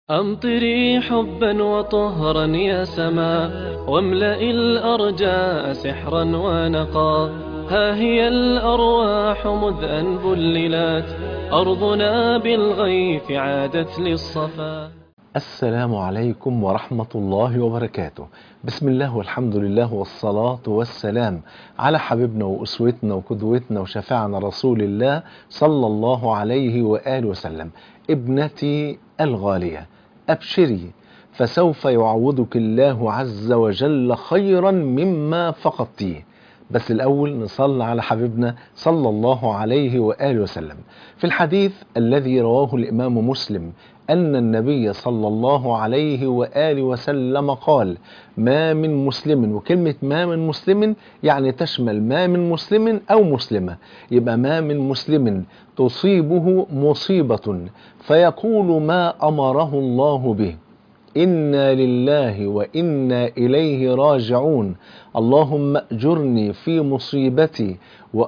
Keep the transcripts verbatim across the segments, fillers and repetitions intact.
أمطري حبا وطهرا يا سماء، واملئي الأرجاء سحرا ونقا. ها هي الأرواح مذ أن بللت، أرضنا بالغيث عادت للصفا. السلام عليكم ورحمة الله وبركاته. بسم الله والحمد لله والصلاة والسلام على حبيبنا وأسوتنا وقدوتنا وشفاعنا رسول الله صلى الله عليه وآله وسلم. ابنتي الغالية، أبشري فسوف يعوضك الله عز وجل خيرا مما فقدتيه. بس الأول نصلي على حبيبنا صلى الله عليه وآله وسلم. في الحديث الذي رواه الإمام مسلم أن النبي صلى الله عليه وآله وسلم قال: ما من مسلم، وكلمة ما من مسلم يعني تشمل ما من مسلم أو مسلمة، يبقى ما من مسلم تصيبه مصيبة فيقول ما أمره الله به، إنا لله وإنا إليه راجعون، اللهم أجرني في مصيبتي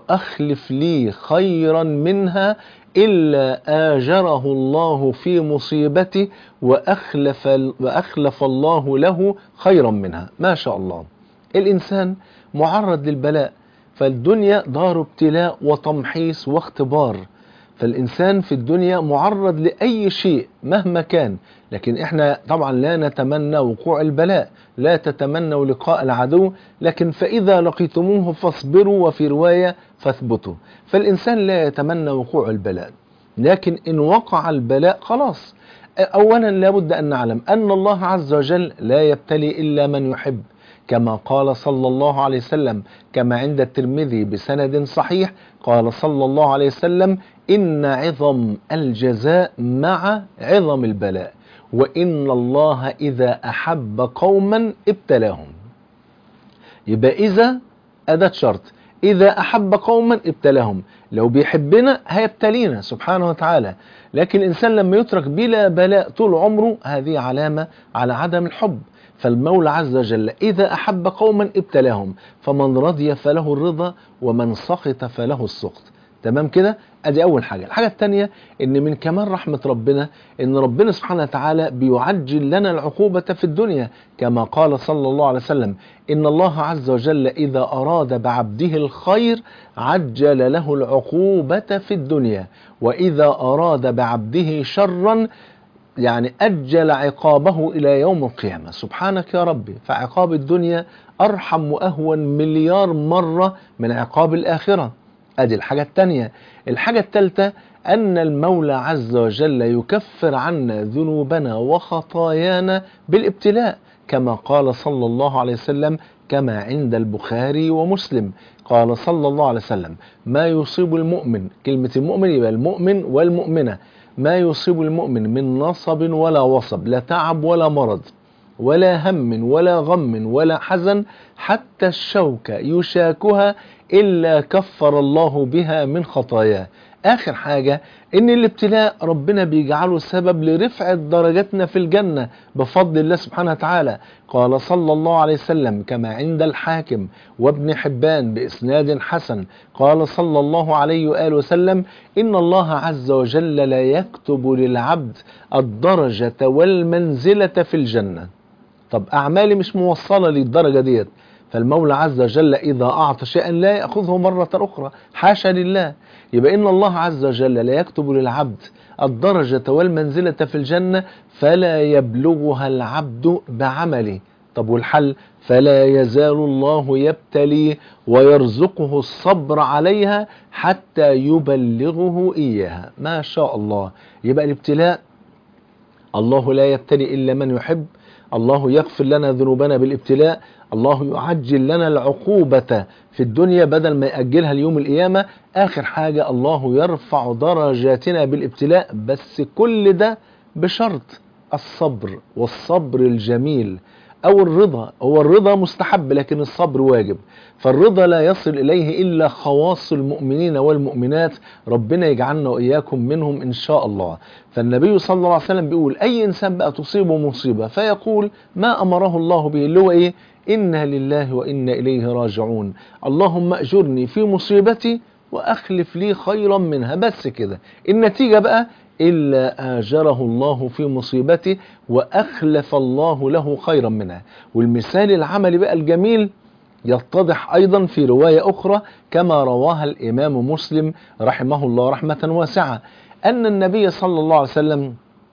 وأخلف لي خيرا منها، إلا آجره الله في مصيبته وأخلف, وأخلف الله له خيرا منها. ما شاء الله. الإنسان معرض للبلاء، فالدنيا دار ابتلاء وتمحيص واختبار، فالإنسان في الدنيا معرض لأي شيء مهما كان، لكن إحنا طبعا لا نتمنى وقوع البلاء، لا تتمنوا لقاء العدو، لكن فإذا لقيتموه فاصبروا، وفي رواية فاثبتوا. فالإنسان لا يتمنى وقوع البلاء، لكن إن وقع البلاء خلاص. أولا لابد أن نعلم أن الله عز وجل لا يبتلي إلا من يحب، كما قال صلى الله عليه وسلم كما عند الترمذي بسند صحيح، قال صلى الله عليه وسلم: إن عظم الجزاء مع عظم البلاء، وإن الله إذا أحب قوما ابتلاهم. يبقى إذا أداة شرط، إذا أحب قوما ابتلاهم، لو بيحبنا هيبتلينا سبحانه وتعالى. لكن الإنسان لما يترك بلا بلاء طول عمره، هذه علامة على عدم الحب. فالمولى عز وجل إذا أحب قوما ابتلاهم، فمن رضي فله الرضا ومن سخط فله السخط. تمام كده؟ ادي اول حاجه. الحاجه الثانيه ان من كمال رحمه ربنا ان ربنا سبحانه وتعالى بيعجل لنا العقوبه في الدنيا، كما قال صلى الله عليه وسلم: ان الله عز وجل اذا اراد بعبده الخير عجل له العقوبه في الدنيا، واذا اراد بعبده شرا يعني أجل عقابه إلى يوم القيامة. سبحانك يا ربي، فعقاب الدنيا أرحم وأهون مليار مرة من عقاب الآخرة. أدي الحاجة الثانية. الحاجة الثالثة أن المولى عز وجل يكفر عنا ذنوبنا وخطايانا بالابتلاء، كما قال صلى الله عليه وسلم كما عند البخاري ومسلم، قال صلى الله عليه وسلم: ما يصيب المؤمن، كلمة المؤمن يبقى المؤمن والمؤمنة، ما يصيب المؤمن من نصب ولا وصب، لا تعب ولا مرض ولا هم ولا غم ولا حزن، حتى الشوكة يشاكها إلا كفر الله بها من خطاياه. آخر حاجة إن الابتلاء ربنا بيجعله سبب لرفعة درجاتنا في الجنة بفضل الله سبحانه وتعالى. قال صلى الله عليه وسلم كما عند الحاكم وابن حبان بإسناد حسن، قال صلى الله عليه وآله وسلم: إن الله عز وجل لا يكتب للعبد الدرجة والمنزلة في الجنة. طب أعمالي مش موصلة للدرجة ديت، فالمولى عز وجل إذا أعطى شيئا لا يأخذه مرة أخرى، حاشا لله. يبقى إن الله عز وجل لا يكتب للعبد الدرجة والمنزلة في الجنة فلا يبلغها العبد بعمله. طب والحل؟ فلا يزال الله يبتلي ويرزقه الصبر عليها حتى يبلغه إياها. ما شاء الله. يبقى الابتلاء الله لا يبتلي إلا من يحب، الله يغفر لنا ذنوبنا بالابتلاء، الله يعجل لنا العقوبة في الدنيا بدل ما يأجلها ليوم القيامة. آخر حاجة الله يرفع درجاتنا بالابتلاء، بس كل ده بشرط الصبر، والصبر الجميل أو الرضا. هو الرضا مستحب لكن الصبر واجب، فالرضا لا يصل إليه إلا خواص المؤمنين والمؤمنات، ربنا يجعلنا وإياكم منهم إن شاء الله. فالنبي صلى الله عليه وسلم بيقول: أي إنسان بقى تصيبه مصيبة فيقول ما أمره الله به، اللي هو إيه؟ إنا لله وإنا إليه راجعون، اللهم أجرني في مصيبتي وأخلف لي خيرا منها. بس كده. النتيجة بقى إلا آجره الله في مصيبته وأخلف الله له خيرا منها. والمثال العملي بقى الجميل يتضح أيضا في رواية أخرى كما رواها الإمام مسلم رحمه الله رحمة واسعة، أن النبي صلى الله عليه وسلم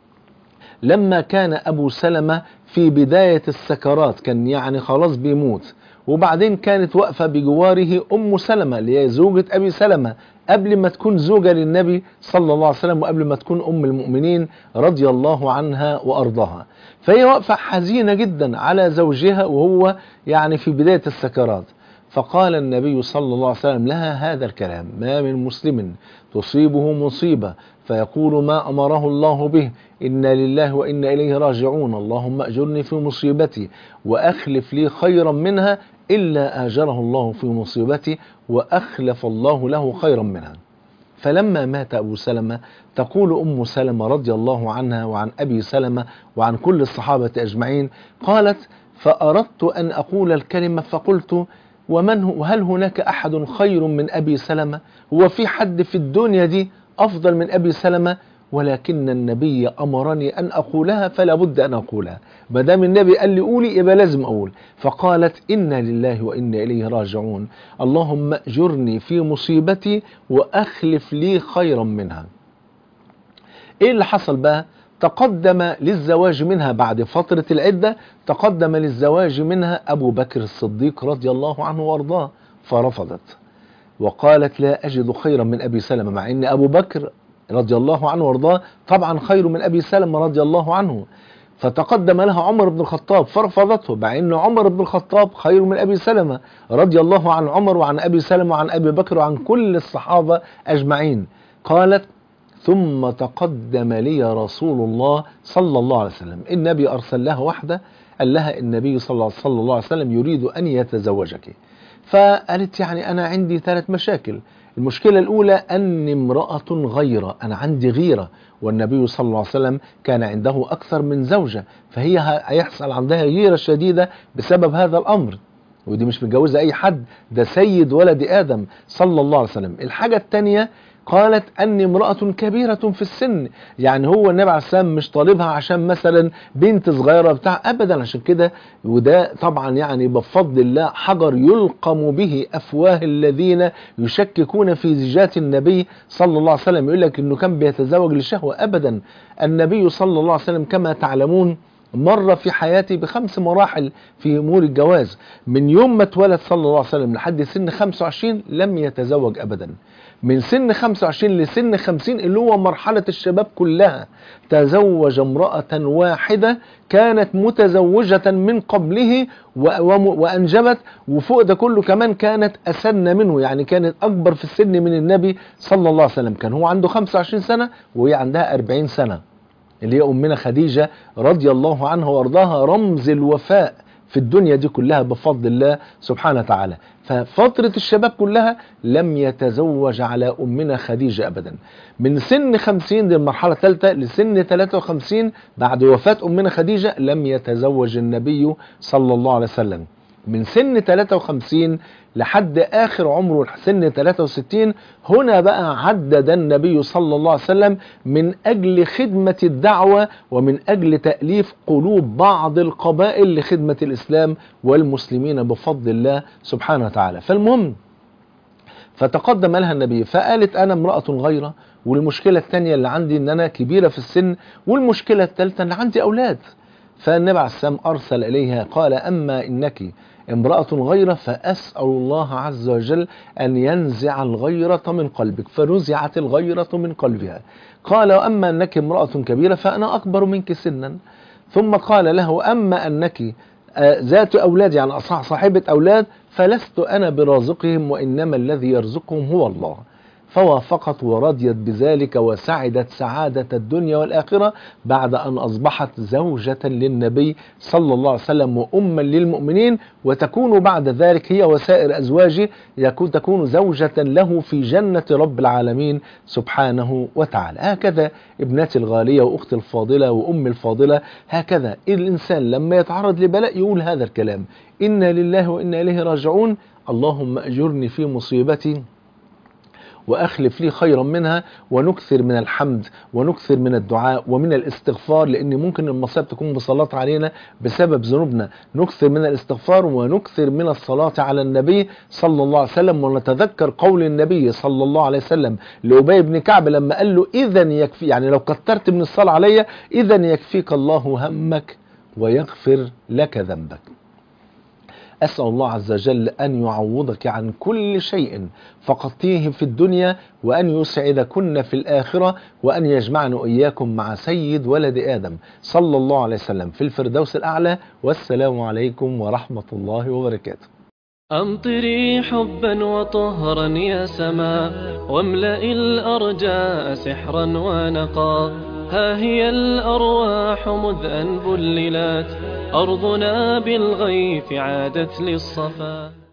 لما كان أبو سلمة في بداية السكرات، كان يعني خلاص بيموت، وبعدين كانت واقفة بجواره أم سلمة اللي هي زوجة أبي سلمة قبل ما تكون زوجة للنبي صلى الله عليه وسلم وقبل ما تكون أم المؤمنين رضي الله عنها وأرضاها. فهي واقفة حزينة جدا على زوجها وهو يعني في بداية السكرات. فقال النبي صلى الله عليه وسلم لها هذا الكلام: ما من مسلم تصيبه مصيبة فيقول ما أمره الله به إنا لله وإنا إليه راجعون اللهم أجرني في مصيبتي وأخلف لي خيرا منها إلا آجره الله في مصيبتي وأخلف الله له خيرا منها. فلما مات أبو سلمة تقول أم سلمة رضي الله عنها وعن أبي سلمة وعن كل الصحابة أجمعين، قالت: فأردت أن أقول الكلمة فقلت: ومن هو وهل هناك أحد خير من أبي سلمة؟ هو في حد في الدنيا دي أفضل من أبي سلمة؟ ولكن النبي أمرني أن أقولها فلا بد أن أقولها، ما دام النبي قال لي قولي يبقى لازم أقول. فقالت: إنا لله وإنا إليه راجعون اللهم أجرني في مصيبتي وأخلف لي خيرا منها. إيه اللي حصل بقى؟ تقدم للزواج منها بعد فترة العدة، تقدم للزواج منها أبو بكر الصديق رضي الله عنه وارضاه، فرفضت وقالت: لا أجد خيرا من أبي سلمة، مع أن أبو بكر رضي الله عنه وارضاه طبعا خير من أبي سلمة رضي الله عنه. فتقدم لها عمر بن الخطاب فرفضته، مع أن عمر بن الخطاب خير من أبي سلمة رضي الله عن عمر وعن أبي سلمة وعن أبي بكر وعن كل الصحابة أجمعين. قالت: ثم تقدم لي رسول الله صلى الله عليه وسلم، النبي أرسل لها واحدة قال لها النبي صلى الله عليه وسلم يريد أن يتزوجك. فقالت: يعني أنا عندي ثلاث مشاكل. المشكلة الأولى أني امرأة غيرة، أنا عندي غيرة، والنبي صلى الله عليه وسلم كان عنده أكثر من زوجة، فهي هيحصل عندها غيرة شديدة بسبب هذا الأمر، ودي مش متجوزة أي حد، ده سيد ولد آدم صلى الله عليه وسلم. الحاجة الثانية قالت أني امرأة كبيرة في السن، يعني هو النبي عليه السلام مش طالبها عشان مثلا بنت صغيرة بتاع أبدا، عشان كده وده طبعا يعني بفضل الله حجر يلقم به أفواه الذين يشككون في زيجات النبي صلى الله عليه وسلم، يقول لك إنه كان بيتزوج للشهوة. أبدا، النبي صلى الله عليه وسلم كما تعلمون مر في حياتي بخمس مراحل في أمور الجواز. من يوم ما اتولد صلى الله عليه وسلم لحد سن خمسة وعشرين لم يتزوج أبدا. من سن خمسة وعشرين لسن خمسين اللي هو مرحلة الشباب كلها تزوج امرأة واحدة كانت متزوجة من قبله وأنجبت، وفوق ده كله كمان كانت أسن منه، يعني كانت أكبر في السن من النبي صلى الله عليه وسلم. كان هو عنده خمسة وعشرين سنة وهي عندها أربعين سنة، اللي هي أمنا خديجة رضي الله عنها وارضاها، رمز الوفاء في الدنيا دي كلها بفضل الله سبحانه وتعالى. ففترة الشباب كلها لم يتزوج على أمنا خديجة أبدا. من سن خمسين دي المرحلة الثالثة لسن ثلاثة وخمسين بعد وفاة أمنا خديجة لم يتزوج النبي صلى الله عليه وسلم. من سن ثلاثة وخمسين لحد آخر عمره سن ثلاثة وستين هنا بقى عدد النبي صلى الله عليه وسلم من أجل خدمة الدعوة ومن أجل تأليف قلوب بعض القبائل لخدمة الإسلام والمسلمين بفضل الله سبحانه وتعالى. فالمهم فتقدم لها النبي فقالت: أنا امرأة غيرة، والمشكلة الثانية اللي عندي أن أنا كبيرة في السن، والمشكلة الثالثة أن عندي أولاد. فالنبي عليه السلام أرسل إليها قال: أما إنك امرأة غيرة فأسأل الله عز وجل أن ينزع الغيرة من قلبك، فنزعت الغيرة من قلبها. قال: أما أنك امرأة كبيرة فأنا أكبر منك سنا. ثم قال له: أما أنك ذات أولاد، يعني أصح صاحبة أولاد، فلست أنا برازقهم وإنما الذي يرزقهم هو الله. فوافقت ورضيت بذلك وسعدت سعادة الدنيا والآخرة بعد أن أصبحت زوجة للنبي صلى الله عليه وسلم وأما للمؤمنين، وتكون بعد ذلك هي وسائر أزواجه يكون تكون زوجة له في جنة رب العالمين سبحانه وتعالى. هكذا ابنتي الغالية وأختي الفاضلة وأمي الفاضلة، هكذا الإنسان لما يتعرض لبلاء يقول هذا الكلام: إنا لله وإنا إليه راجعون اللهم أجرني في مصيبتي وأخلف لي خيرا منها، ونكثر من الحمد ونكثر من الدعاء ومن الاستغفار، لأن ممكن المصائب تكون مسلطة علينا بسبب ذنوبنا. نكثر من الاستغفار ونكثر من الصلاة على النبي صلى الله عليه وسلم، ونتذكر قول النبي صلى الله عليه وسلم لأبي بن كعب لما قال له إذا يكفي، يعني لو كترت من الصلاة علي إذا يكفيك الله همك ويغفر لك ذنبك. أسأل الله عز وجل أن يعوضك عن كل شيء فقدتيه في الدنيا، وأن يسعدكن في الآخرة، وأن يجمعنا إياكم مع سيد ولد آدم صلى الله عليه وسلم في الفردوس الأعلى. والسلام عليكم ورحمة الله وبركاته. أمطري حبا وطهرا يا سماء، واملئي الأرجاء سحرا ونقا. ها هي الأرواح مذ أن بللت، أرضنا بالغيث عادت للصفا.